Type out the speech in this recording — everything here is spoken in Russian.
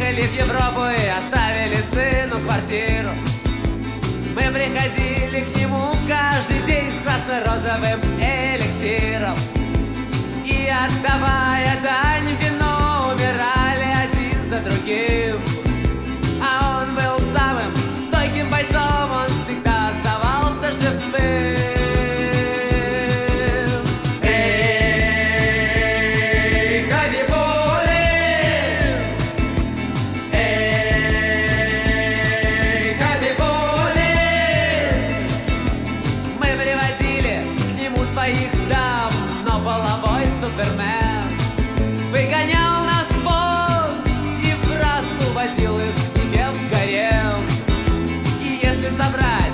Уехали в Европу и оставили сыну квартиру. Мы приходили к нему каждый день с красно-розовым эликсиром, и, отдавая дань вино, умирали один за другим. А он был самым стойким бойцом, он всегда оставался живым. Своих дам, но половой супермен выгонял нас вон и в раз уводил их к себе в гарем. И если собрать